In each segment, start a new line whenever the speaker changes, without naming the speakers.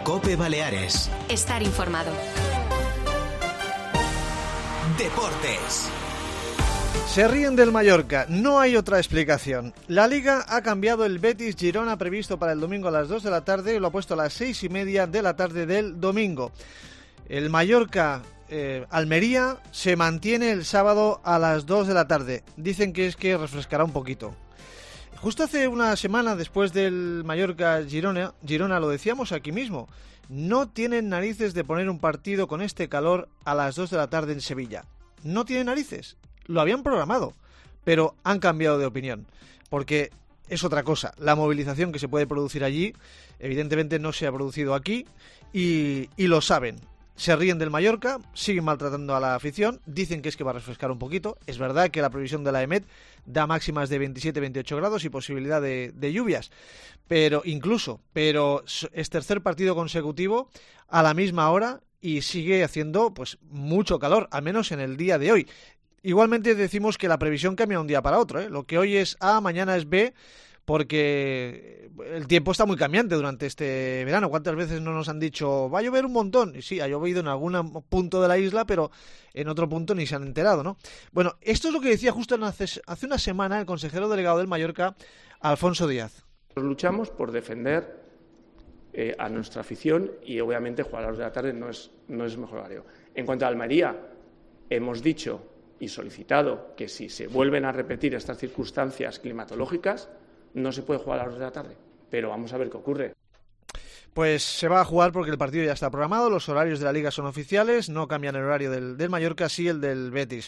COPE Baleares.
Estar informado.
Deportes.
Se ríen del Mallorca, no hay otra explicación. La Liga ha cambiado el Betis-Girona previsto para el domingo a las 2 de la tarde y lo ha puesto a las 6:30 de la tarde del domingo. El Mallorca Almería se mantiene el sábado a las 2 de la tarde. Dicen que es que refrescará un poquito. Justo hace una semana después del Mallorca-Girona lo decíamos aquí mismo. No tienen narices de poner un partido con este calor a las 2 de la tarde en Sevilla. No tienen narices. Lo habían programado, pero han cambiado de opinión. Porque es otra cosa. La movilización que se puede producir allí, evidentemente no se ha producido aquí y lo saben. Se ríen del Mallorca, siguen maltratando a la afición, dicen que es que va a refrescar un poquito. Es verdad que la previsión de la EMET da máximas de 27-28 grados y posibilidad de lluvias, pero es tercer partido consecutivo a la misma hora y sigue haciendo pues mucho calor, al menos en el día de hoy. Igualmente decimos que la previsión cambia de un día para otro, ¿eh? Lo que hoy es A, mañana es B, porque el tiempo está muy cambiante durante este verano. ¿Cuántas veces no nos han dicho va a llover un montón? Y sí, ha llovido en algún punto de la isla, pero en otro punto ni se han enterado, ¿no? Bueno, esto es lo que decía justo hace una semana el consejero delegado del Mallorca, Alfonso Díaz.
Luchamos por defender a nuestra afición y obviamente jugar a las 2 de la tarde no es mejor horario. En cuanto a Almería, hemos dicho y solicitado que si se vuelven a repetir estas circunstancias climatológicas, no se puede jugar a las 2 de la tarde, pero vamos a ver qué ocurre.
Pues se va a jugar porque el partido ya está programado, los horarios de la Liga son oficiales, no cambian el horario del Mallorca, sí el del Betis.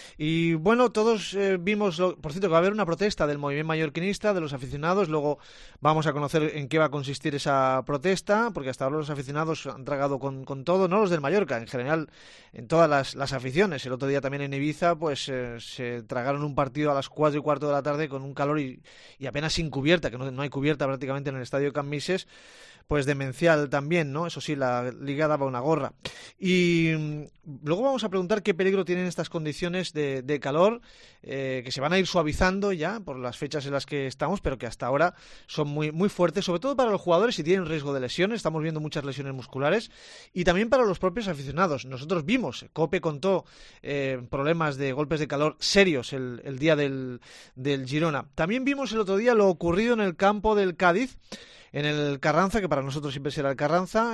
Y bueno, todos vimos, por cierto, que va a haber una protesta del movimiento mallorquinista, de los aficionados, luego vamos a conocer en qué va a consistir esa protesta, porque hasta ahora los aficionados han tragado con todo, no los del Mallorca, en general, en todas las aficiones. El otro día también en Ibiza, pues se tragaron un partido a las 4:15 de la tarde con un calor y apenas sin cubierta, que no hay cubierta prácticamente en el estadio de Can Misses. Pues demencial también, ¿no? Eso sí, la Liga daba una gorra. Y luego vamos a preguntar qué peligro tienen estas condiciones de calor, que se van a ir suavizando ya por las fechas en las que estamos, pero que hasta ahora son muy, muy fuertes, sobre todo para los jugadores si tienen riesgo de lesiones. Estamos viendo muchas lesiones musculares y también para los propios aficionados. Nosotros vimos, COPE contó problemas de golpes de calor serios el día del Girona. También vimos el otro día lo ocurrido en el campo del Cádiz, en el Carranza, que para nosotros siempre será el Carranza,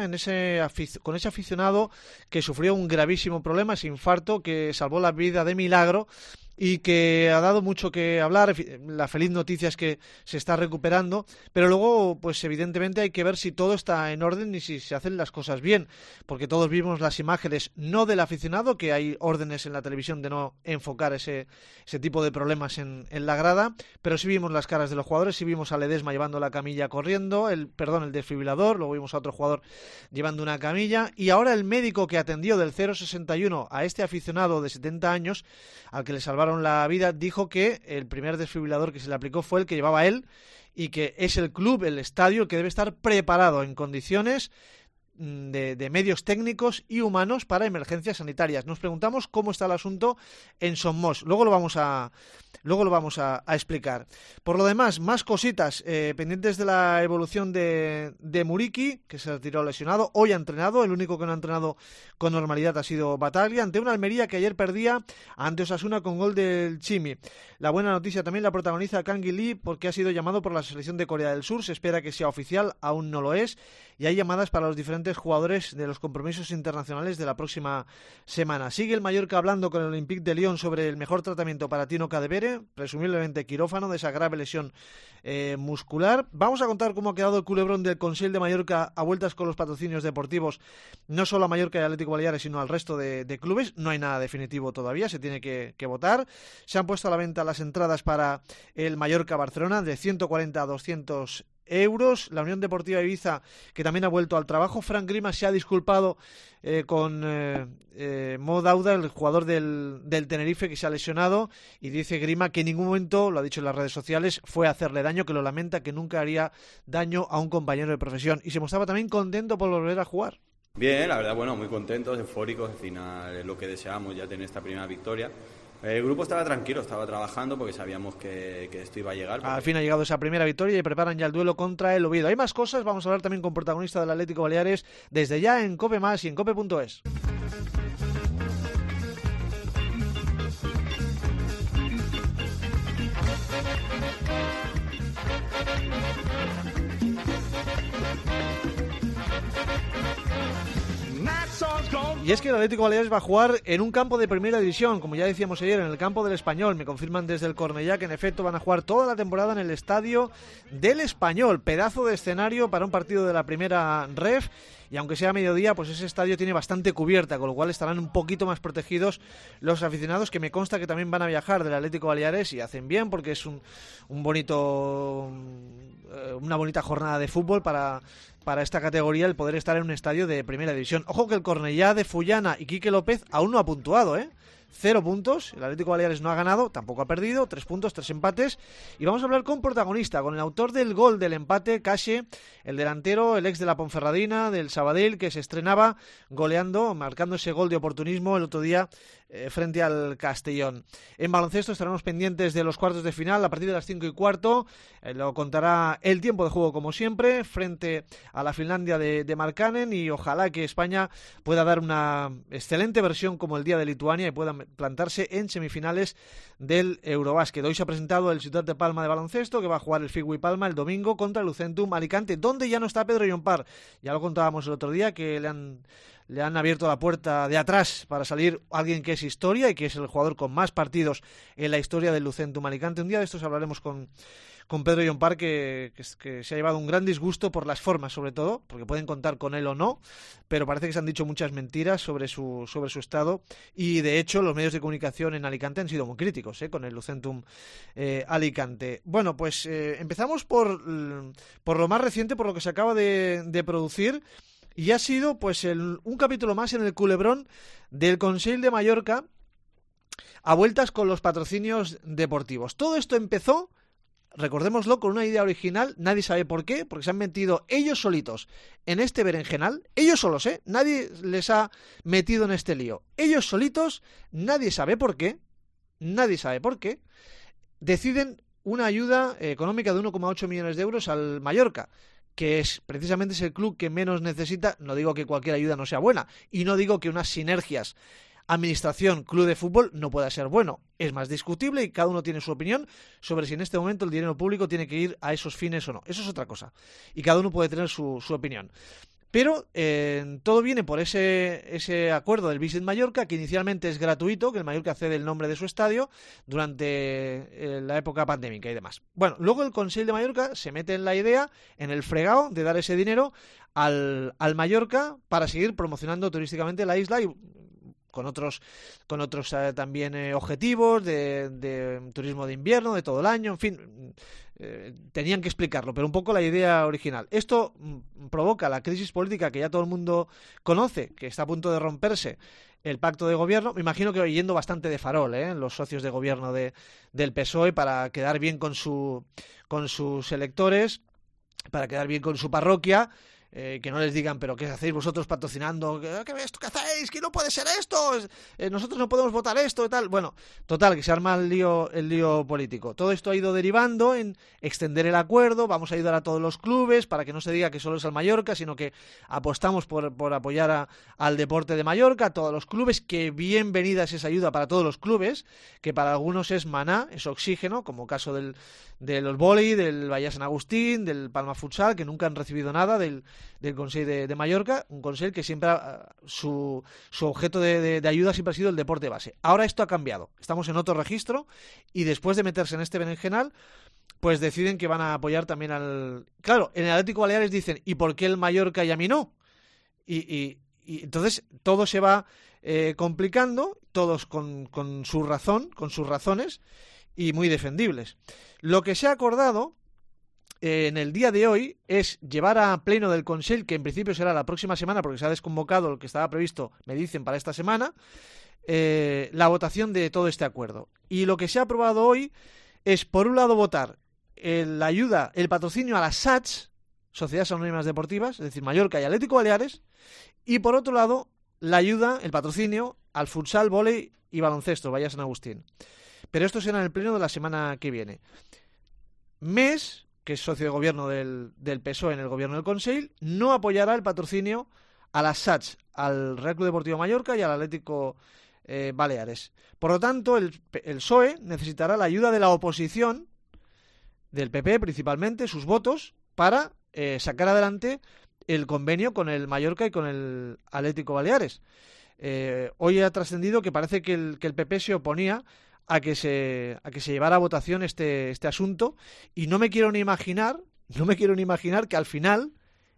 con ese aficionado que sufrió un gravísimo problema, ese infarto que salvó la vida de milagro y que ha dado mucho que hablar. La feliz noticia es que se está recuperando, pero luego, pues evidentemente hay que ver si todo está en orden y si se hacen las cosas bien, porque todos vimos las imágenes, no del aficionado, que hay órdenes en la televisión de no enfocar ese tipo de problemas en la grada, pero sí vimos las caras de los jugadores, sí vimos a Ledesma llevando la camilla corriendo, el desfibrilador, luego vimos a otro jugador llevando una camilla, y ahora el médico que atendió del 061 a este aficionado de 70 años, al que le salvaron la vida, dijo que el primer desfibrilador que se le aplicó fue el que llevaba él y que es el club, el estadio, el que debe estar preparado en condiciones de medios técnicos y humanos para emergencias sanitarias. Nos preguntamos cómo está el asunto en Somos. Luego lo vamos a explicar. Por lo demás, más cositas pendientes de la evolución de Muriqui, que se retiró lesionado. Hoy ha entrenado, el único que no ha entrenado con normalidad ha sido Bataglia, ante una Almería que ayer perdía ante Osasuna con gol del Chimi. La buena noticia también la protagoniza Kangin Lee, porque ha sido llamado por la selección de Corea del Sur. Se espera que sea oficial, aún no lo es, y hay llamadas para los diferentes jugadores de los compromisos internacionales de la próxima semana. Sigue el Mallorca hablando con el Olympique de Lyon sobre el mejor tratamiento para Tino Cadevere, presumiblemente quirófano de esa grave lesión muscular. Vamos a contar cómo ha quedado el culebrón del Consell de Mallorca a vueltas con los patrocinios deportivos, no solo a Mallorca y Atlético Baleares, sino al resto de clubes. No hay nada definitivo todavía, se tiene que votar. Se han puesto a la venta las entradas para el Mallorca-Barcelona de 140 a 200 euros. La Unión Deportiva Ibiza, que también ha vuelto al trabajo. Frank Grima se ha disculpado con Mo Dauda, el jugador del Tenerife, que se ha lesionado, y dice Grima que en ningún momento, lo ha dicho en las redes sociales, fue a hacerle daño, que lo lamenta, que nunca haría daño a un compañero de profesión, y se mostraba también contento por volver a jugar.
Bien, la verdad, bueno, muy contentos, eufóricos. Al final es lo que deseamos, ya tener esta primera victoria.
El grupo estaba tranquilo, estaba trabajando porque sabíamos que esto iba a llegar.
Al fin ha llegado esa primera victoria y preparan ya el duelo contra el Oviedo. Hay más cosas, vamos a hablar también con protagonista del Atlético Baleares desde ya en COPE+ y en cope.es. Y es que el Atlético Baleares va a jugar en un campo de primera división, como ya decíamos ayer, en el campo del Español. Me confirman desde el Cornellá que en efecto van a jugar toda la temporada en el estadio del Español. Pedazo de escenario para un partido de la primera ref. Y aunque sea mediodía, pues ese estadio tiene bastante cubierta, con lo cual estarán un poquito más protegidos los aficionados, que me consta que también van a viajar del Atlético Baleares, y hacen bien porque es una bonita jornada de fútbol para esta categoría, el poder estar en un estadio de primera división. Ojo que el Cornellá de Fullana y Quique López aún no ha puntuado, 0 puntos, el Atlético Baleares no ha ganado, tampoco ha perdido, 3 puntos, 3 empates. Y vamos a hablar con protagonista, con el autor del gol del empate, Caxe, el delantero, el ex de la Ponferradina, del Sabadell, que se estrenaba goleando, marcando ese gol de oportunismo el otro día frente al Castellón. En baloncesto estaremos pendientes de los cuartos de final a partir de las 5:15. Lo contará el tiempo de juego como siempre, frente a la Finlandia de Markkanen, y ojalá que España pueda dar una excelente versión como el día de Lituania y pueda plantarse en semifinales del Eurobásquet. Hoy se ha presentado el Ciutat de Palma de baloncesto, que va a jugar el Figui Palma el domingo contra el Lucentum Alicante, donde ya no está Pedro Llompart. Ya lo contábamos el otro día, que le han abierto la puerta de atrás para salir alguien que es historia y que es el jugador con más partidos en la historia del Lucentum Alicante. Un día de estos hablaremos con Pedro Llompart, que se ha llevado un gran disgusto por las formas, sobre todo, porque pueden contar con él o no, pero parece que se han dicho muchas mentiras sobre su estado, y de hecho los medios de comunicación en Alicante han sido muy críticos con el Lucentum Alicante. Bueno, pues empezamos por lo más reciente, por lo que se acaba de producir, y ha sido pues un capítulo más en el culebrón del Consell de Mallorca a vueltas con los patrocinios deportivos. Todo esto empezó, recordémoslo, con una idea original, nadie sabe por qué, porque se han metido ellos solitos en este berenjenal, ellos solos, nadie les ha metido en este lío, ellos solitos, nadie sabe por qué, deciden una ayuda económica de 1,8 millones de euros al Mallorca, que es precisamente el club que menos necesita. No digo que cualquier ayuda no sea buena, y no digo que unas sinergias administración, club de fútbol no pueda ser bueno. Es más discutible y cada uno tiene su opinión sobre si en este momento el dinero público tiene que ir a esos fines o no. Eso es otra cosa. Y cada uno puede tener su opinión. Pero todo viene por ese acuerdo del Visit Mallorca, que inicialmente es gratuito, que el Mallorca cede el nombre de su estadio durante la época pandémica y demás. Bueno, luego el Consell de Mallorca se mete en la idea, en el fregado, de dar ese dinero al Mallorca para seguir promocionando turísticamente la isla, y con otros también objetivos de turismo de invierno, de todo el año, en fin, tenían que explicarlo, pero un poco la idea original. Esto provoca la crisis política que ya todo el mundo conoce, que está a punto de romperse el pacto de gobierno. Me imagino que yendo bastante de farol, los socios de gobierno del PSOE, para quedar bien con sus electores, para quedar bien con su parroquia. Que no les digan, pero ¿qué hacéis vosotros patrocinando? ¿Qué hacéis? ¿Que no puede ser esto? Nosotros no podemos votar esto y tal. Bueno, total, que se arma el lío político. Todo esto ha ido derivando en extender el acuerdo. Vamos a ayudar a todos los clubes para que no se diga que solo es al Mallorca, sino que apostamos por apoyar al deporte de Mallorca, a todos los clubes. Que bienvenida es esa ayuda para todos los clubes, que para algunos es maná, es oxígeno, como caso de los Vóley, del Bahía San Agustín, del Palma Futsal, que nunca han recibido nada del Consell de Mallorca, un Consell que siempre su objeto de ayuda siempre ha sido el deporte base. Ahora esto ha cambiado, estamos en otro registro, y después de meterse en este berenjenal, pues deciden que van a apoyar también Claro, en el Atlético Baleares dicen, ¿y por qué el Mallorca y a mí no? Y entonces todo se va complicando, todos con su razón, con sus razones, y muy defendibles. Lo que se ha acordado en el día de hoy es llevar a pleno del Consell, que en principio será la próxima semana, porque se ha desconvocado lo que estaba previsto, me dicen, para esta semana, la votación de todo este acuerdo. Y lo que se ha aprobado hoy es, por un lado, votar la ayuda, el patrocinio a las SADs, Sociedades Anónimas Deportivas, es decir, Mallorca y Atlético Baleares, y por otro lado, la ayuda, el patrocinio al futsal, vóley y baloncesto, Bahía San Agustín. Pero esto será en el pleno de la semana que viene. MES, que es socio de gobierno del PSOE en el gobierno del Consell, no apoyará el patrocinio a las SATS, al Real Club Deportivo Mallorca y al Atlético Baleares. Por lo tanto, el PSOE necesitará la ayuda de la oposición, del PP principalmente, sus votos, para sacar adelante el convenio con el Mallorca y con el Atlético Baleares. Hoy ha trascendido que parece que el PP se oponía a que se llevara a votación este asunto, y no me quiero ni imaginar que al final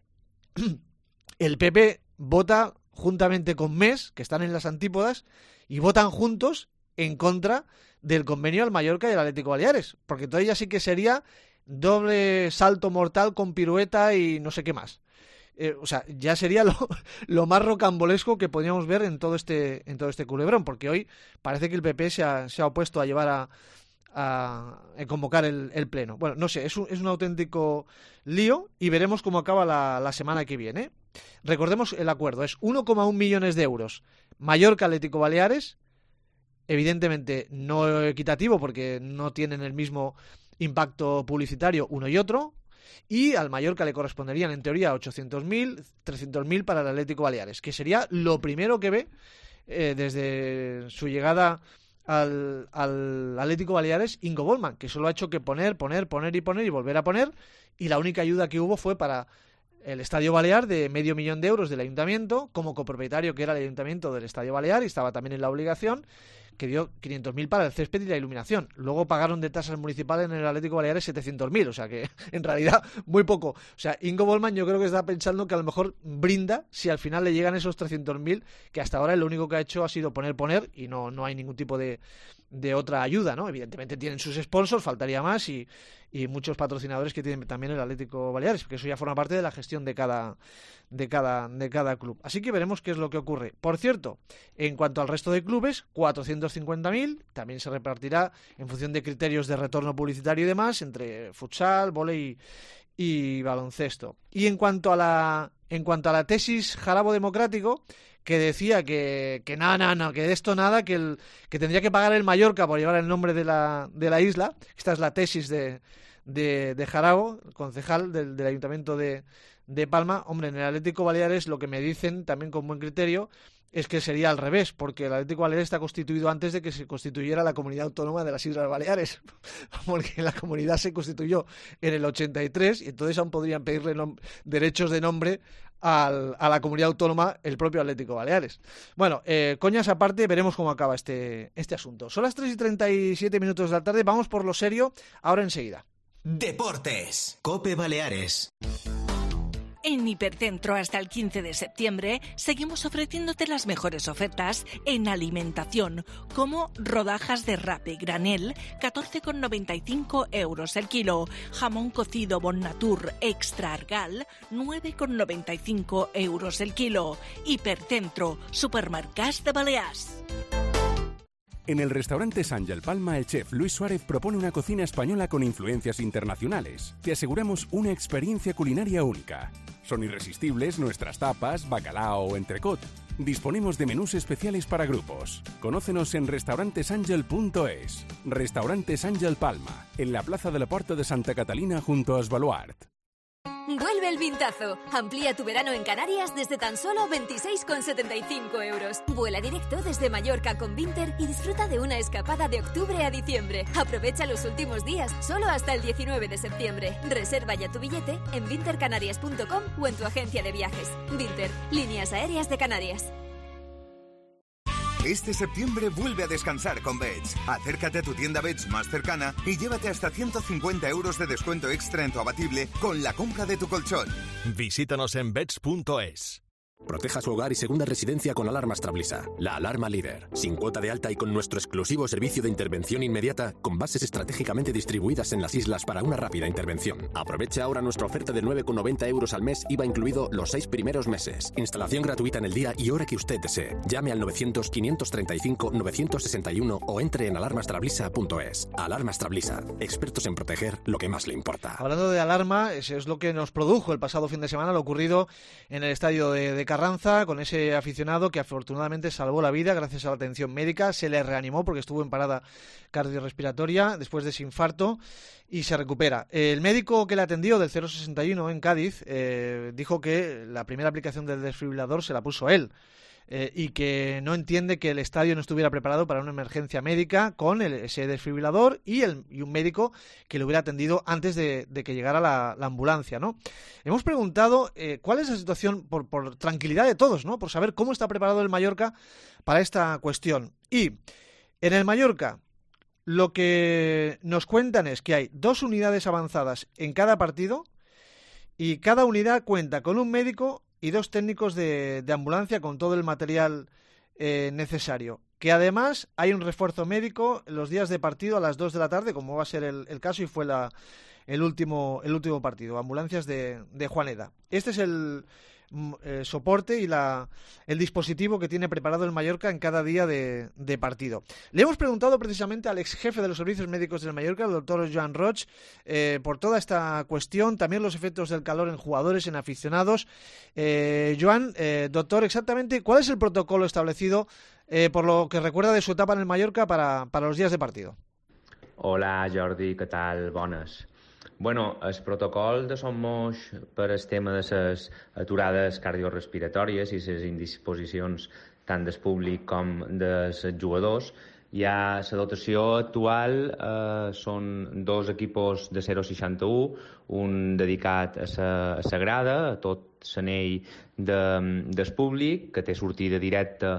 el PP vota juntamente con MES, que están en las antípodas, y votan juntos en contra del convenio al Mallorca y al Atlético Baleares, porque entonces ya sí que sería doble salto mortal con pirueta y no sé qué más. O sea, ya sería lo más rocambolesco que podríamos ver en todo este culebrón, porque hoy parece que el PP se ha opuesto a llevar a convocar el pleno. Bueno, no sé, es un auténtico lío, y veremos cómo acaba la semana que viene. Recordemos el acuerdo, es 1,1 millones de euros Mallorca Atlético Baleares, evidentemente no equitativo porque no tienen el mismo impacto publicitario uno y otro, y al Mallorca le corresponderían en teoría 800.000, 300.000 para el Atlético Baleares, que sería lo primero que ve desde su llegada al Atlético Baleares Ingo Bollmann, que solo ha hecho que poner y volver a poner, y la única ayuda que hubo fue para el Estadio Balear de 500.000 euros del Ayuntamiento, como copropietario que era el Ayuntamiento del Estadio Balear, y estaba también en la obligación, que dio 500.000 para el césped y la iluminación. Luego pagaron de tasas municipales en el Atlético Baleares 700.000, o sea que en realidad muy poco. O sea, Ingo Bollmann yo creo que está pensando que a lo mejor brinda si al final le llegan esos 300.000, que hasta ahora lo único que ha hecho ha sido poner, y no hay ningún tipo de otra ayuda, ¿no? Evidentemente tienen sus sponsors, faltaría más, y muchos patrocinadores que tienen también el Atlético Baleares, porque eso ya forma parte de la gestión de cada club. Así que veremos qué es lo que ocurre. Por cierto, en cuanto al resto de clubes, 450.000, también se repartirá en función de criterios de retorno publicitario y demás, entre futsal, vóley y baloncesto. Y en cuanto a la tesis Jarabo Democrático, que decía que nada, que de esto nada, que tendría que pagar el Mallorca por llevar el nombre de la isla. Esta es la tesis de Jarabo, concejal del Ayuntamiento de Palma. Hombre, en el Atlético Baleares lo que me dicen, también con buen criterio, es que sería al revés, porque el Atlético Baleares está constituido antes de que se constituyera la Comunidad Autónoma de las Islas Baleares, porque la comunidad se constituyó en el 83, y entonces aún podrían pedirle derechos de nombre a la comunidad autónoma el propio Atlético Baleares. Bueno, coñas aparte, veremos cómo acaba este asunto. Son las 3:37 de la tarde, vamos por lo serio, ahora enseguida.
Deportes, COPE Baleares.
En Hipercentro hasta el 15 de septiembre seguimos ofreciéndote las mejores ofertas en alimentación, como rodajas de rape granel, 14,95 euros el kilo, jamón cocido Bon Natur Extra Argal, 9,95 euros el kilo. Hipercentro, supermercats de Balears.
En el restaurante Sàngel Palma, el chef Luis Suárez propone una cocina española con influencias internacionales. Te aseguramos una experiencia culinaria única. Son irresistibles nuestras tapas, bacalao o entrecot. Disponemos de menús especiales para grupos. Conócenos en restaurantesangel.es. Restaurante Sàngel Palma, en la plaza de la Puerta de Santa Catalina junto a Esbaluart.
Vuelve el vintazo. Amplía tu verano en Canarias desde tan solo 26,75 euros. Vuela directo desde Mallorca con Vinter y disfruta de una escapada de octubre a diciembre. Aprovecha los últimos días, solo hasta el 19 de septiembre. Reserva ya tu billete en vintercanarias.com o en tu agencia de viajes. Vinter, líneas aéreas de Canarias.
Este septiembre vuelve a descansar con Beds. Acércate a tu tienda Beds más cercana y llévate hasta 150 euros de descuento extra en tu abatible con la compra de tu colchón.
Visítanos en beds.es.
Proteja su hogar y segunda residencia con Alarmas Trablisa, la alarma líder. Sin cuota de alta y con nuestro exclusivo servicio de intervención inmediata, con bases estratégicamente distribuidas en las islas para una rápida intervención. Aprovecha ahora nuestra oferta de 9,90 euros al mes, IVA incluido los 6 primeros meses. Instalación gratuita en el día y hora que usted desee. Llame al 900-535-961 o entre en alarmastrablisa.es. Alarmas Trablisa, expertos en proteger lo que más le importa.
Hablando de alarma, eso es lo que nos produjo el pasado fin de semana, lo ocurrido en el estadio de Carranza, con ese aficionado que afortunadamente salvó la vida gracias a la atención médica. Se le reanimó porque estuvo en parada cardiorrespiratoria después de ese infarto y se recupera. El médico que le atendió del 061 en Cádiz dijo que la primera aplicación del desfibrilador se la puso él. Y que no entiende que el estadio no estuviera preparado para una emergencia médica con ese desfibrilador y un médico que le hubiera atendido antes de que llegara la ambulancia, ¿no? Hemos preguntado cuál es la situación, por tranquilidad de todos, ¿no? Por saber cómo está preparado el Mallorca para esta cuestión. Y en el Mallorca lo que nos cuentan es que hay 2 unidades avanzadas en cada partido y cada unidad cuenta con un médico y 2 técnicos de ambulancia con todo el material necesario. Que además hay un refuerzo médico los días de partido a las 2 de la tarde, como va a ser el caso y fue el último partido. Ambulancias de Juaneda. Este es el soporte y el dispositivo que tiene preparado el Mallorca en cada día de partido. Le hemos preguntado precisamente al ex jefe de los servicios médicos del Mallorca, el doctor Joan Roig, por toda esta cuestión, también los efectos del calor en jugadores, en aficionados. Joan, doctor, exactamente, ¿cuál es el protocolo establecido por lo que recuerda de su etapa en el Mallorca para los días de partido?
Hola, Jordi, què tal? Bones. Bueno, el protocol de Somos per el tema de les aturades cardiorespiratòries i les indisposicions tant del públic com dels jugadors, la dotació actual són 2 equipos de 0,61, un dedicat a la grada, a tot l'anell del públic, que té sortida directa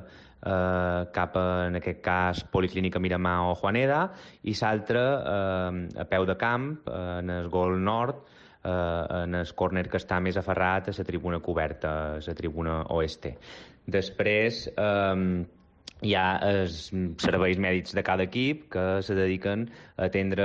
cap a, en aquest cas, Policlínica Miramar o Juaneda, i l'altre a peu de camp, en el gol nord, en el córner que està més aferrat a la tribuna coberta, a la tribuna oeste. Després hi ha els serveis mèdics de cada equip que se dediquen a atendre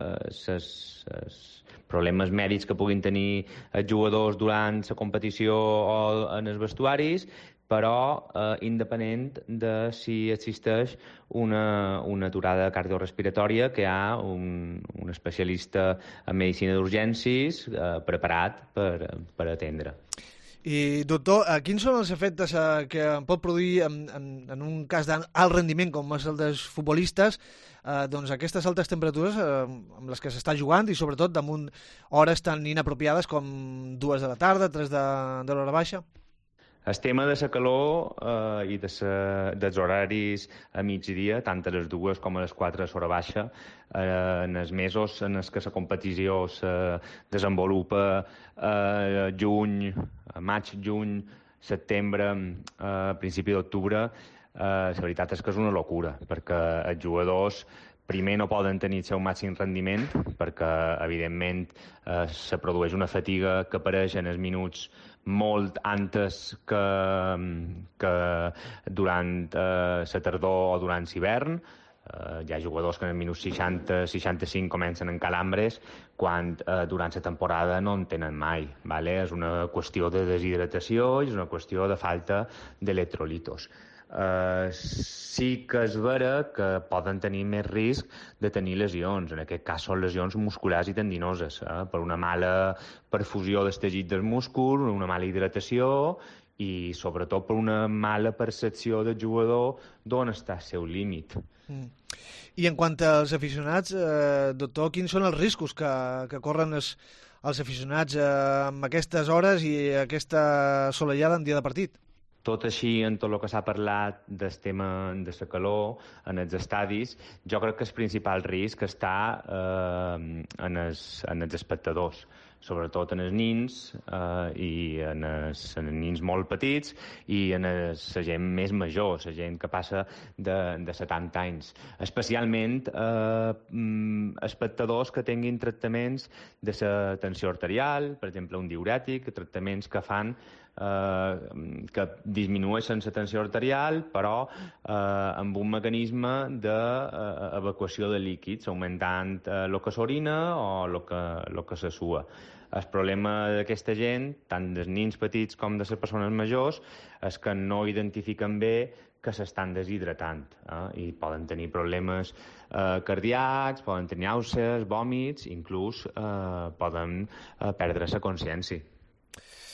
els problemes mèdics que puguin tenir els jugadors durant la competició o en els vestuaris, però independent de si existeix una aturada cardiorrespiratòria, que hi ha un especialista en medicina d'urgències preparat per atendre.
I, doctor, quins són els efectes que pot produir en un cas d'alt rendiment com és el dels futbolistes, doncs aquestes altes temperatures amb les que s'està jugant i sobretot damunt hores tan inapropiades com 2 de la tarda, 3 de l'hora baixa?
El tema de la calor i dels horaris a migdia, tant a les 2 com a les 4 d'hora baixa, en els mesos en els que la competició se desenvolupa juny, maig, juny, setembre, principi d'octubre, la veritat és que és una locura, perquè els jugadors primer no poden tenir el seu màxim rendiment, perquè evidentment se produeix una fatiga que apareix en els minuts molt antes que durant la tardor o durant l'hivern. Hi ha jugadors que en els minuts 60-65 comencen amb calambres, quan durant la temporada no en tenen mai. Vale? És una qüestió de deshidratació i és una qüestió de falta d'electrolitos. Sí que és vera que poden tenir més risc de tenir lesions. En aquest cas són lesions musculars i tendinoses, per una mala perfusió del teixit del múscul, una mala hidratació i sobretot per una mala percepció del jugador d'on està el seu límit.
I en quant als aficionats, doctor, quins són els riscos que corren els aficionats amb aquestes hores i aquesta solellada en dia de partit?
Tot així, en tot el que s'ha parlat del tema de la calor en els estadis, jo crec que el principal risc està en els espectadors, sobretot en els nins i en els nins molt petits i en la gent més major, la gent que passa de 70 anys. Especialment espectadors que tinguin tractaments de la tensió arterial, per exemple un diürètic, tractaments que fan que disminueixen la tensió arterial, però amb un mecanisme d'evacuació de líquids, augmentant el que s'orina o el que se sua. El problema d'aquesta gent, tant dels nins petits com de les persones majors, és que no identifiquen bé que s'estan deshidratant i poden tenir problemes cardíacs, poden tenir nàusees, vòmits, inclús poden perdre la consciència.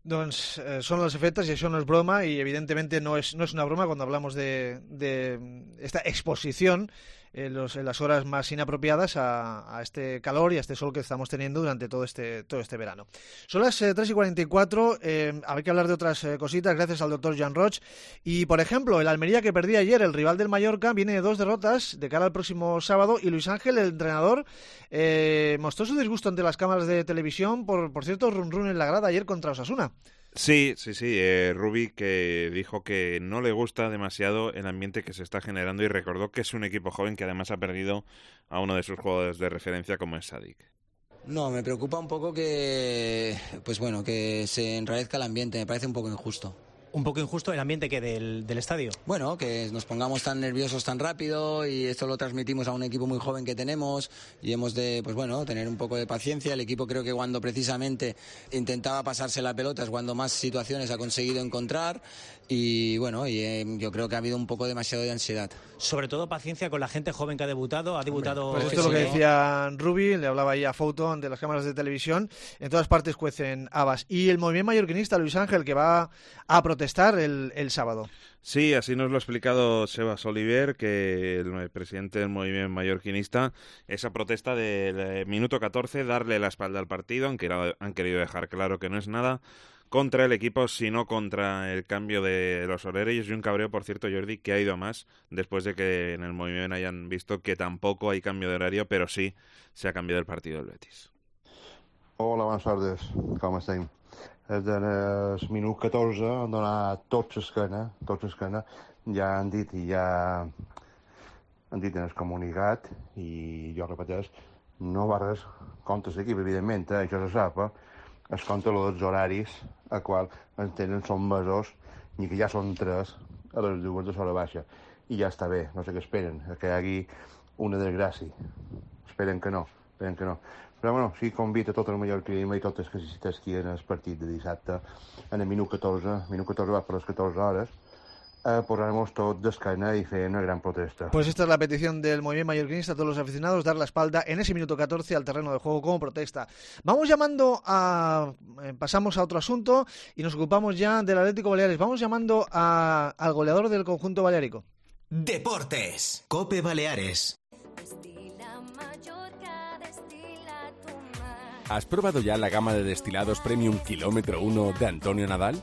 Doncs són els efectes i això no és broma y evidentemente no es una broma cuando hablamos de esta exposición en las horas más inapropiadas a este calor y a este sol que estamos teniendo durante todo este verano. Son las 3:44, hay que hablar de otras cositas gracias al doctor Jan Roig. Y, por ejemplo, el Almería que perdía ayer, el rival del Mallorca, viene de 2 derrotas de cara al próximo sábado y Luis Ángel, el entrenador, mostró su disgusto ante las cámaras de televisión por cierto run en la grada ayer contra Osasuna.
Sí, Rubi, que dijo que no le gusta demasiado el ambiente que se está generando y recordó que es un equipo joven que además ha perdido a uno de sus jugadores de referencia como es Sadik.
No, me preocupa un poco que se enrarezca el ambiente, me parece un poco injusto.
Un poco injusto el ambiente que del estadio.
Bueno, que nos pongamos tan nerviosos tan rápido y esto lo transmitimos a un equipo muy joven que tenemos y hemos de, tener un poco de paciencia. El equipo creo que cuando precisamente intentaba pasarse la pelota es cuando más situaciones ha conseguido encontrar y yo creo que ha habido un poco demasiado de ansiedad.
Sobre todo paciencia con la gente joven que ha debutado.
Pues esto es lo que decía Rubi, le hablaba ahí a Foto ante las cámaras de televisión. En todas partes cuecen habas. Y el movimiento mallorquinista, Luis Ángel, que va a protestar el sábado.
Sí, así nos lo ha explicado Sebas Oliver, que el presidente del movimiento mallorquinista, esa protesta del minuto 14, darle la espalda al partido, aunque han querido dejar claro que no es nada contra el equipo, sino contra el cambio de los horarios y un cabreo, por cierto, Jordi, que ha ido más después de que en el movimiento hayan visto que tampoco hay cambio de horario, pero sí se ha cambiado el partido del Betis.
Hola, buenas tardes, com estem? En el minut 14 han donat tots esquena, ja han dit en el comunicat i jo repeteix, no va res contra l'equip, evidentment, això se sap, es compta els horaris a qual en tenen són mesos i que ja són 3 a les 2 de l'hora baixa i ja està bé, no sé què esperen, que hi hagi una desgràcia, esperen que no. Però bueno, sí, convita tot el mallorquisme i totes que assisteixi en el partit de dissabte en el minut 14 va per les 14 hores, a posar-nos tot d'esquena y fer una gran protesta.
Pues esta es la petición del movimiento mallorquinista a todos los aficionados, dar la espalda en ese minuto 14 al terreno de juego como protesta. Pasamos a otro asunto y nos ocupamos ya del Atlético Baleares. Vamos llamando al goleador del conjunto baleárico.
Deportes, COPE Baleares.
¿Has probado ya la gama de destilados Premium Kilómetro 1 de Antonio Nadal?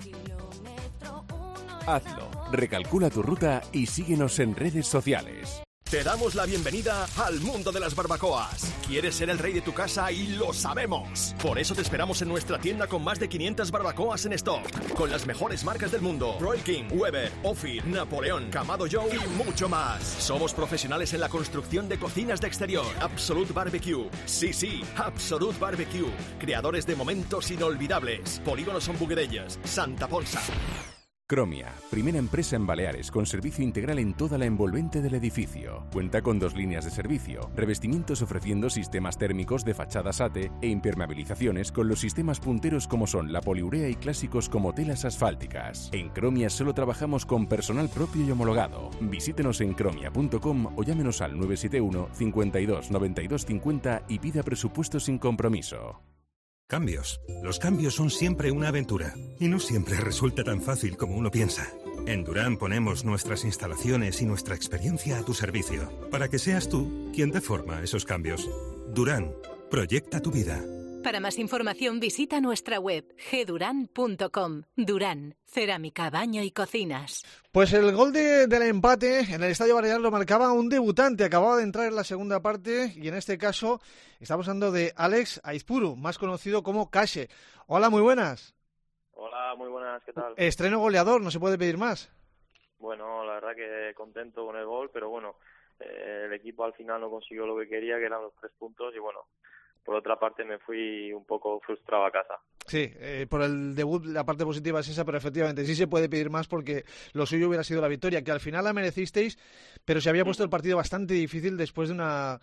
Hazlo, recalcula tu ruta y síguenos en redes sociales.
Te damos la bienvenida al mundo de las barbacoas. ¿Quieres ser el rey de tu casa? Y lo sabemos. Por eso te esperamos en nuestra tienda con más de 500 barbacoas en stock. Con las mejores marcas del mundo. Royal King, Weber, Ophir, Napoleón, Kamado Joe y mucho más. Somos profesionales en la construcción de cocinas de exterior. Absolute Barbecue. Sí, Absolute Barbecue. Creadores de momentos inolvidables. Polígono Son Buguerelles, Santa Ponsa.
Cromia, primera empresa en Baleares con servicio integral en toda la envolvente del edificio. Cuenta con 2 líneas de servicio, revestimientos ofreciendo sistemas térmicos de fachadas ATE e impermeabilizaciones con los sistemas punteros como son la poliurea y clásicos como telas asfálticas. En Cromia solo trabajamos con personal propio y homologado. Visítenos en cromia.com o llámenos al 971 52 92 50 y pida presupuesto sin compromiso.
Cambios. Los cambios son siempre una aventura y no siempre resulta tan fácil como uno piensa. En Durán ponemos nuestras instalaciones y nuestra experiencia a tu servicio para que seas tú quien dé forma a esos cambios. Durán, proyecta tu vida.
Para más información visita nuestra web gduran.com. Durán, cerámica, baño y cocinas.
Pues el gol del empate en el Estadio Baleares lo marcaba un debutante, acababa de entrar en la segunda parte y en este caso estamos hablando de Alex Aizpuru, más conocido como Cashe. Hola, muy buenas.
Hola, muy buenas, ¿qué tal?
Estreno goleador, no se puede pedir más.
Bueno, la verdad que contento con el gol, pero bueno, el equipo al final no consiguió lo que quería, que eran los 3 puntos y bueno, por otra parte me fui un poco frustrado a casa.
Sí, por el debut la parte positiva es esa, pero efectivamente sí se puede pedir más porque lo suyo hubiera sido la victoria, que al final la merecisteis, pero se había puesto el partido bastante difícil después de una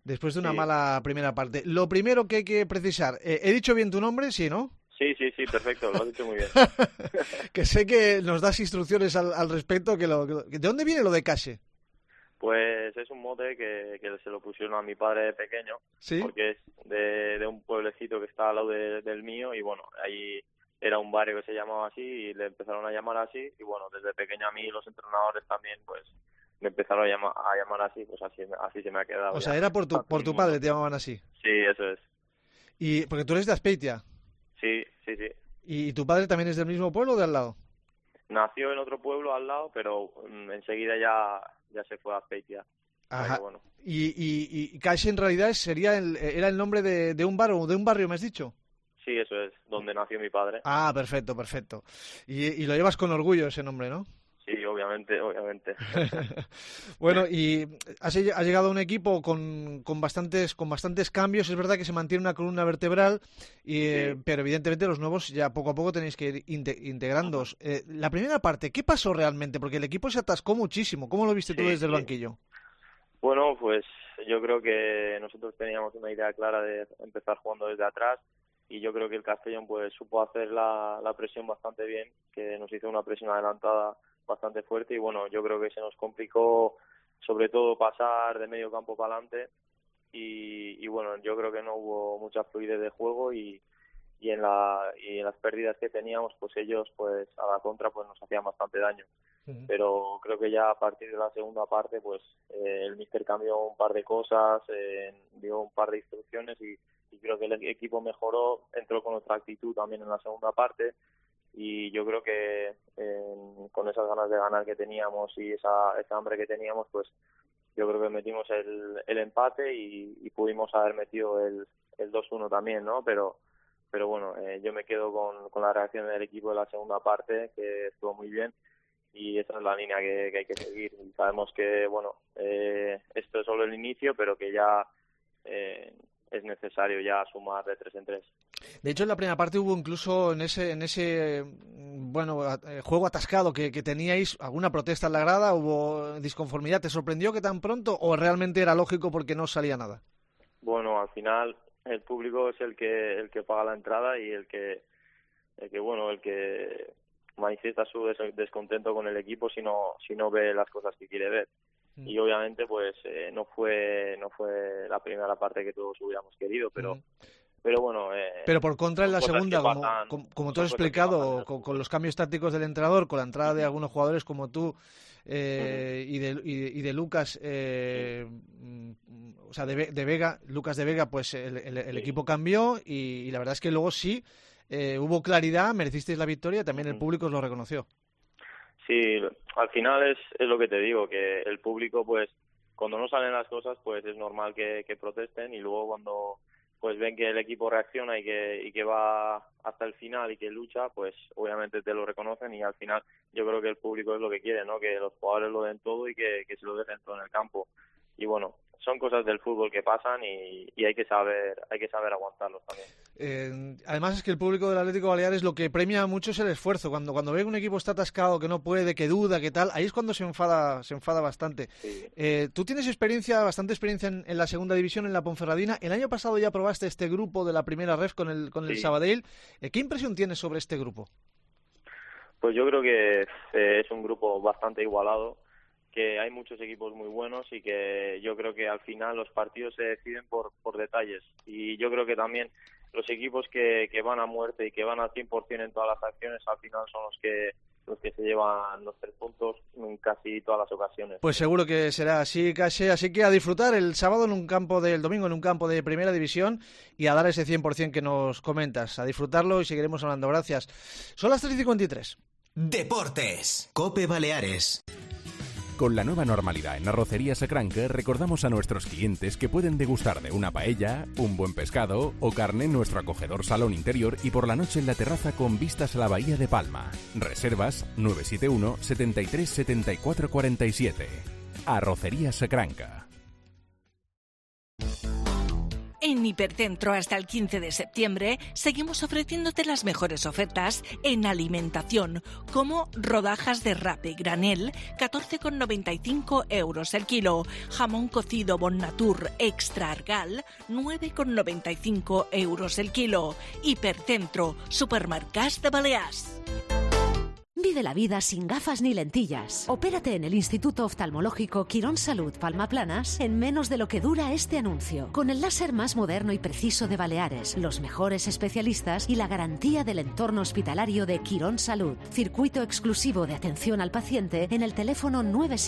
mala primera parte. Lo primero que hay que precisar, ¿he dicho bien tu nombre? Sí, ¿no?
Sí, perfecto, lo has dicho muy bien.
Que sé que nos das instrucciones al respecto. ¿De dónde viene lo de Cashe?
Pues es un mote que se lo pusieron a mi padre de pequeño,
¿sí?
Porque es de un pueblecito que está al lado del mío y bueno, ahí era un barrio que se llamaba así y le empezaron a llamar así, y bueno, desde pequeño a mí los entrenadores también pues me empezaron a llamar así, pues así se me ha quedado.
O sea, era por tu padre te llamaban así.
Sí, eso es.
Y porque tú eres de Azpeitia.
Sí.
¿Y tu padre también es del mismo pueblo o de al lado?
Nació en otro pueblo al lado, pero enseguida ya se fue a Azpeitia.
Ajá.
Bueno.
Y Cache en realidad era el nombre de un bar o de un barrio, ¿me has dicho?
Sí, eso es, donde nació mi padre.
Ah, perfecto. Y lo llevas con orgullo ese nombre, ¿no?
Sí, obviamente.
Bueno, y has llegado a un equipo con bastantes cambios. Es verdad que se mantiene una columna vertebral, pero evidentemente los nuevos ya poco a poco tenéis que ir integrándoos. La primera parte, ¿qué pasó realmente? Porque el equipo se atascó muchísimo. ¿Cómo lo viste tú desde el banquillo?
Bueno, pues yo creo que nosotros teníamos una idea clara de empezar jugando desde atrás, y yo creo que el Castellón pues supo hacer la presión bastante bien, que nos hizo una presión adelantada bastante fuerte, y bueno, yo creo que se nos complicó sobre todo pasar de medio campo para adelante, y bueno, yo creo que no hubo mucha fluidez de juego, y en las pérdidas que teníamos, pues ellos pues a la contra pues nos hacían bastante daño. Pero creo que ya a partir de la segunda parte pues el míster cambió un par de cosas, dio un par de instrucciones, y creo que el equipo mejoró, entró con otra actitud también en la segunda parte, y yo creo que con esas ganas de ganar que teníamos y esa hambre que teníamos, pues yo creo que metimos el empate y pudimos haber metido el 2-1 también, ¿no? Pero bueno, yo me quedo con la reacción del equipo de la segunda parte, que estuvo muy bien, y esa es la línea que hay que seguir. Y sabemos que, bueno, esto es solo el inicio, pero que ya es necesario ya sumar de 3 en 3.
De hecho, en la primera parte hubo incluso en ese juego atascado que teníais alguna protesta en la grada, hubo disconformidad. ¿Te sorprendió que tan pronto o realmente era lógico porque no salía nada?
Bueno, al final el público es el que paga la entrada y el que manifiesta su descontento con el equipo si no ve las cosas que quiere ver. Y obviamente pues no fue la primera parte que todos hubiéramos querido, pero bueno,
pero por contra en la segunda, como tú has explicado, con los cambios tácticos del entrenador, con la entrada de algunos jugadores como tú y de Lucas, o sea, de Vega, Lucas de Vega, pues el equipo cambió, y la verdad es que luego sí hubo claridad, merecisteis la victoria, también el público os lo reconoció.
Sí, al final es lo que te digo, que el público pues cuando no salen las cosas pues es normal que protesten, y luego cuando pues ven que el equipo reacciona y que va hasta el final y que lucha, pues obviamente te lo reconocen, y al final yo creo que el público es lo que quiere, ¿no? Que los jugadores lo den todo y que se lo dejen todo en el campo. Y bueno, son cosas del fútbol que pasan y hay que saber aguantarlos también.
Además es que el público del Atlético Baleares lo que premia mucho es el esfuerzo. Cuando ve que un equipo está atascado, que no puede, que duda, que tal, ahí es cuando se enfada bastante.
Sí.
Tú tienes bastante experiencia en la segunda división, en la Ponferradina. El año pasado ya probaste este grupo de la primera ref con el Sabadell. ¿Qué impresión tienes sobre este grupo?
Pues yo creo que es un grupo bastante igualado, que hay muchos equipos muy buenos, y que yo creo que al final los partidos se deciden por detalles, y yo creo que también los equipos que van a muerte y que van al 100% en todas las acciones al final son los que se llevan los 3 puntos en casi todas las ocasiones.
Pues seguro que será así, Cache, así que a disfrutar el sábado el domingo en un campo de primera división, y a dar ese 100% que nos comentas, a disfrutarlo, y seguiremos hablando. Gracias. Son las 3:53.
Deportes. COPE Baleares.
Con la nueva normalidad en Arrocería Sacranca, recordamos a nuestros clientes que pueden degustar de una paella, un buen pescado o carne en nuestro acogedor salón interior, y por la noche en la terraza con vistas a la bahía de Palma. Reservas 971 73 74 47. Arrocería Sacranca.
En Hipercentro hasta el 15 de septiembre seguimos ofreciéndote las mejores ofertas en alimentación, como rodajas de rape granel, 14,95 euros el kilo, jamón cocido Bon Natur Extra Argal, 9,95 euros el kilo. Hipercentro, Supermercats de Balears.
Vive la vida sin gafas ni lentillas. Opérate en el Instituto Oftalmológico Quirón Salud Palma Planas en menos de lo que dura este anuncio. Con el láser más moderno y preciso de Baleares, los mejores especialistas y la garantía del entorno hospitalario de Quirón Salud. Circuito exclusivo de atención al paciente en el teléfono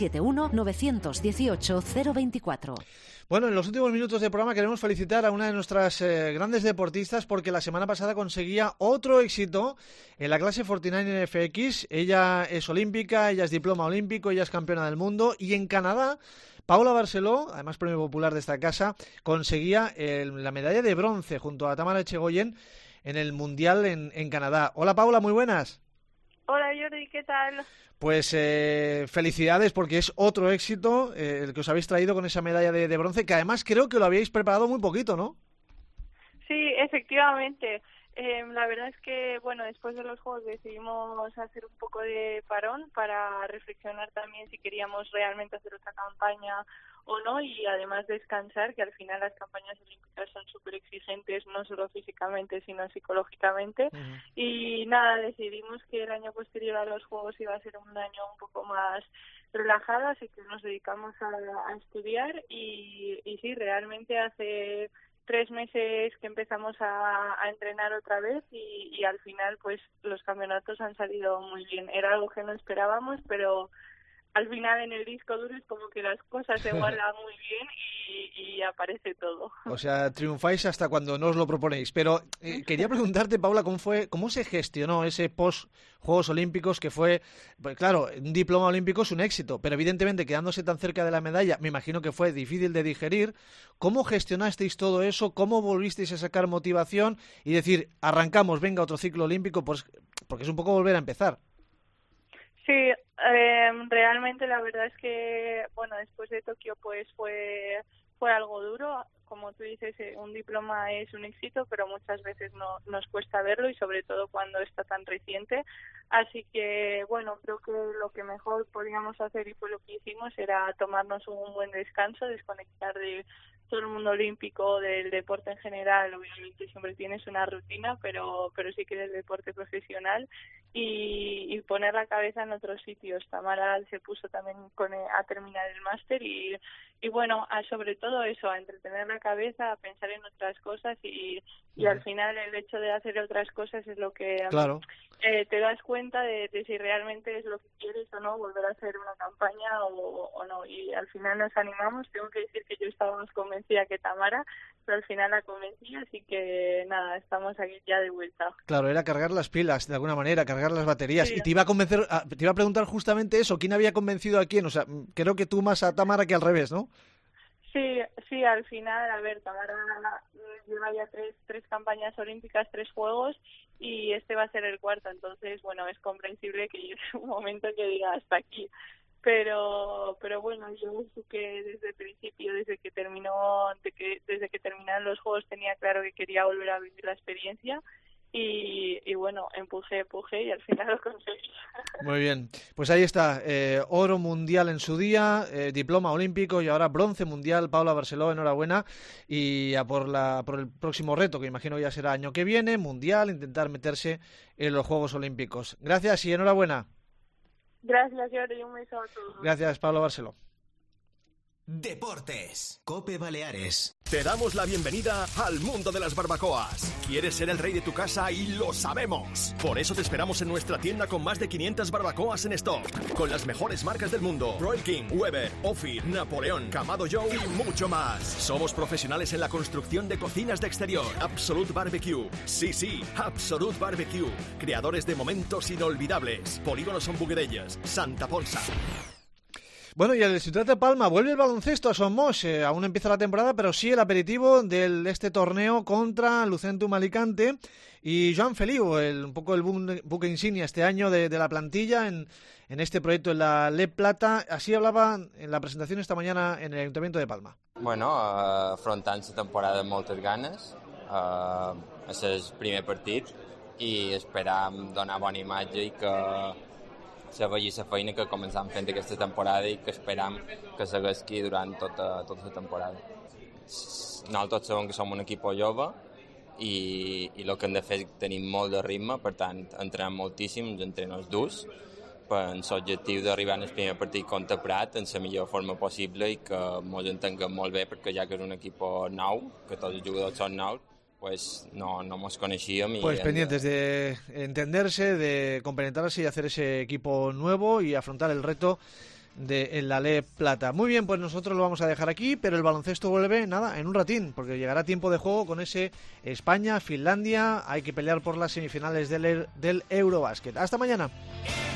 971-918-024.
Bueno, en los últimos minutos del programa queremos felicitar a una de nuestras grandes deportistas porque la semana pasada conseguía otro éxito en la clase 49 FX. Ella es olímpica, ella es diploma olímpico, ella es campeona del mundo y en Canadá Paula Barceló, además premio popular de esta casa, conseguía la medalla de bronce junto a Tamara Echegoyen en el Mundial en Canadá. Hola Paula, muy buenas.
Hola Jordi, ¿qué tal?
Pues felicidades porque es otro éxito el que os habéis traído con esa medalla de bronce, que además creo que lo habíais preparado muy poquito, ¿no?
Sí, efectivamente. La verdad es que, bueno, después de los Juegos decidimos hacer un poco de parón para reflexionar también si queríamos realmente hacer otra campaña o no, y además descansar, que al final las campañas olímpicas son súper exigentes, no solo físicamente, sino psicológicamente. Y nada, decidimos que el año posterior a los Juegos iba a ser un año un poco más relajado, así que nos dedicamos a estudiar y sí, realmente hace 3 meses que empezamos a entrenar otra vez y al final pues los campeonatos han salido muy bien. Era algo que no esperábamos, pero al final en el disco duro es como que las cosas se guardan muy bien y aparece todo.
O sea, triunfáis hasta cuando no os lo proponéis. Pero quería preguntarte, Paula, ¿cómo se gestionó ese post-Juegos Olímpicos que fue, pues claro, un diploma olímpico es un éxito, pero evidentemente quedándose tan cerca de la medalla, me imagino que fue difícil de digerir. ¿Cómo gestionasteis todo eso? ¿Cómo volvisteis a sacar motivación y decir, arrancamos, venga, otro ciclo olímpico? Pues, porque es un poco volver a empezar.
Sí, realmente la verdad es que, bueno, después de Tokio pues fue algo duro. Como tú dices, un diploma es un éxito, pero muchas veces nos cuesta verlo y sobre todo cuando está tan reciente. Así que, bueno, creo que lo que mejor podíamos hacer y fue lo que hicimos era tomarnos un buen descanso, desconectar de todo el mundo olímpico, del deporte en general. Obviamente siempre tienes una rutina, pero sí que del deporte profesional y poner la cabeza en otros sitios. Tamara se puso también a terminar el máster y bueno, sobre todo eso, a entretener la cabeza, a pensar en otras cosas y al final el hecho de hacer otras cosas es lo que
claro.
Te das cuenta de si realmente es lo que quieres o no, volver a hacer una campaña o no. Y al final nos animamos. Tengo que decir que yo estaba más convencida que Tamara, pero al final la convencí, así que nada, estamos aquí ya de vuelta.
Claro, era cargar las pilas de alguna manera, cargar las baterías.
Sí.
Y te iba a preguntar justamente eso, ¿quién había convencido a quién? O sea, creo que tú más a Tamara que al revés, ¿no?
Sí, al final, a ver, Tamara lleva ya tres campañas olímpicas, 3 juegos, y este va a ser el 4, entonces, bueno, es comprensible que llegue un momento que diga hasta aquí. Pero bueno, yo sí que desde el principio, desde que terminaron los juegos, tenía claro que quería volver a vivir la experiencia. Y bueno, empujé y al final lo conseguí.
Muy bien, pues ahí está, oro mundial en su día, diploma olímpico y ahora bronce mundial. Paula Barceló, enhorabuena y a por el próximo reto, que imagino ya será año que viene, mundial, intentar meterse en los Juegos Olímpicos. Gracias y enhorabuena.
Gracias, Jordi, un beso a todos.
Gracias, Paula Barceló.
Deportes. COPE Baleares.
Te damos la bienvenida al mundo de las barbacoas. ¿Quieres ser el rey de tu casa? Y lo sabemos. Por eso te esperamos en nuestra tienda con más de 500 barbacoas en stock. Con las mejores marcas del mundo. Broil King, Weber, Ophir, Napoleón, Kamado Joe y mucho más. Somos profesionales en la construcción de cocinas de exterior. Absolute Barbecue. Sí, Absolute Barbecue. Creadores de momentos inolvidables. Polígonos Son Buguerelles, Santa Ponsa.
Bueno, y el Ciutat de Palma vuelve el baloncesto a Somos. Aún no empieza la temporada, pero sí el aperitivo de este torneo contra Lucentum Alicante. Y Joan Feliu, un poco el buque insignia este año de la plantilla en este proyecto en la LEP Plata. Así hablaba en la presentación esta mañana en el Ayuntamiento de Palma.
Bueno, afrontant la temporada amb moltes ganes. És el primer partit i esperam donar bona imatge i que se vegi la feina que començam fent aquesta temporada i que esperam que segueixi durant tota la temporada. Nosaltres sabem que som un equip jove i el que hem de fer és tenir molt de ritme, per tant, entrenem moltíssim, uns entrenaments durs, amb l'objectiu d'arribar en el primer partit contra Prat en la millor forma possible i que ens entenguem molt bé, perquè ja que és un equip nou, que tots els jugadors són nous, pues no nos conocíamos.
Pues pendientes de entenderse, de compenetrarse y hacer ese equipo nuevo y afrontar el reto en la Le Plata. Muy bien, pues nosotros lo vamos a dejar aquí, pero el baloncesto vuelve, en un ratín, porque llegará tiempo de juego con ese España-Finlandia. Hay que pelear por las semifinales del Eurobásquet. Hasta mañana.